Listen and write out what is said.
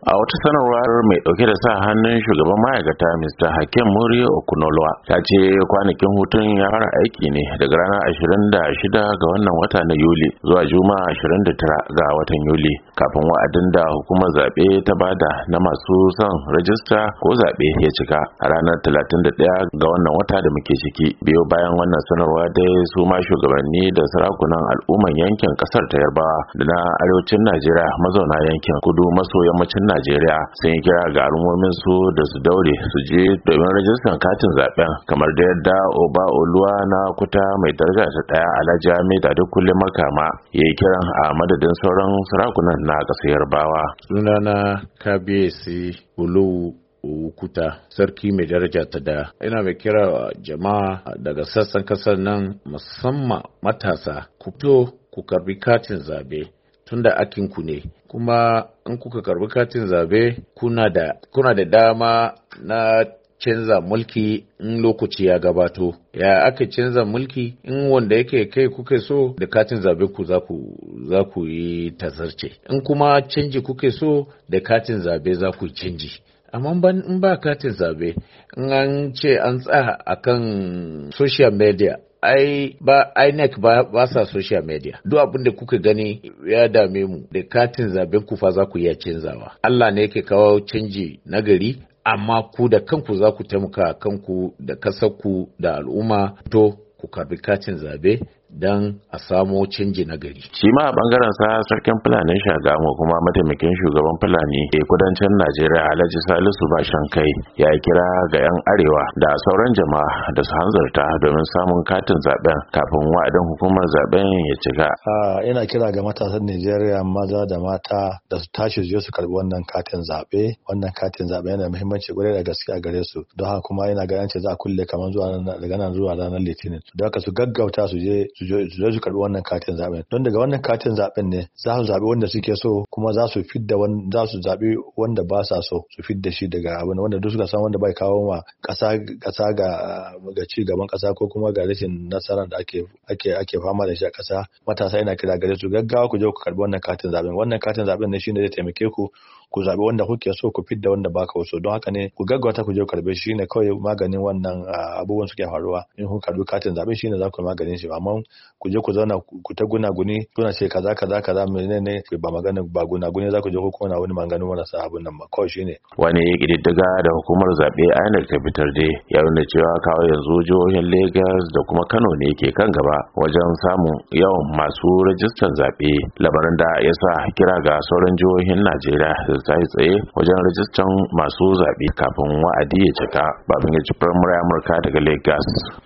A wata sanarwar mai dauke da sa hannun shugaban ma'aikata Mr. Hakim Muri Okunolwa ta ce kwanakin hutun ya fara aiki ne daga ranar 26 ga wannan wata na Yuli zuwa Juma'a 29 ga watan Yuli kafin wa'adin da hukumar zabe ta bada na masu son rajista ko zabe ya cika a ranar 31 ga wannan wata da muke ciki. Biyo bayan wannan sanarwa dai su ma shugabanni da sarakunan al'umman yankin kasar ta Yarbawa da na arewacin Najeriya mazauna yankin kudu maso yammacin Najeriya sun yi kira ga al'ummomin su da su daure su je domin rajistar katin zaben kamar da yadda Oba Oluwa na Kuta mai daraja ta daya Alhaji Ahmed Adekunle Makama ya yi kiran a madadin sauran sarakunan na ƙasar Yarbawa. Sunana Kabiyesi Olowu Kuta, sarki mai daraja ta daya. Ina mai kira jama'a daga sassan kasar nan musamman matasa ku fito ku karbi katin zabe tunda akinku ne, kuma in kuka karbi katin zabe kuna da dama na canza mulki in lokaci ya gabato. Ya aka canza mulki? In wanda yake kai kuke so da katin zabe ku za ku yi tazarce, in kuma canji kuke so da katin zabe za ku yi canji. Amma in ba katin zabe, in an ce an tsaya akan social media, INEC ba sa social media. Duk abin da kuka gani ya dame mu da katin zaben ku fa za ku iya canzawa. Allah ne yake kawo canji nagari, amma ku da kanku za ku taimaka kanku da kasarku da al'umma to ku karbi katin zabe don a samo canji na gari. Shi ma a bangaren sa sarkin Fulani Shagamu kuma mataimakin shugaban Fulani ke kudancin Najeriya Alhaji Salisu Bashankai ya yi kira ga 'yan arewa da sauran jama'a da su hanzarta domin samun katin zaben kafin wa'adin hukumar zaben ya cika. Ina kira ga matasan Najeriya maza da mata da su tashi su karbi wannan katin zabe. Wannan katin zabe yana da muhimmanci kwarai da gaske a gare su. Don haka kuma ina ganin za a kulle kamar daga nan zuwa ranar Litinin. Don haka su gaggauta su je su karbi wannan katin zaben, don daga wannan katin zaben ne za su zabi wanda suke so, kuma za su zabi wanda ba sa so su fidda shi daga abin wanda duk suka san wanda bai kawo ma kasa ga ci gaban kasa ko kuma ga rashin nasara da ake fama da shi a kasa. Matasa ina kira gare su gaggawa ku je ku karbi wannan katin zaben. Wannan katin zaben ne shine zai taimake ku zabi wanda kuke so, ku fidda wanda ba ka so. Don haka ne ku gaggauta ku je ku karbe shi, ne kawai maganin wannan abubuwan suke faruwa. In kun karbi katin zaben shine za ku maganin shi, amma ku je ku zauna ku ta gunaguni kuna ce kaza menene ba magana ba gunaguni za ku je ku kona wani maganin wani sa abun nan ba. Kawai shine wani kididdiga da hukumar zabe INEC ta fitar dai ya nuna cewa kawai yanzu jihohin Lagos da kuma Kano ne ke kan gaba wajen samun yawan masu rajistar zabe, labarin da ya sa kira ga sauran jihohin Najeriya da ta yi tsaye wajen rajistar masu zabe kafin wa'adi ya cika. Babin ya ci Amurka daga Lagos.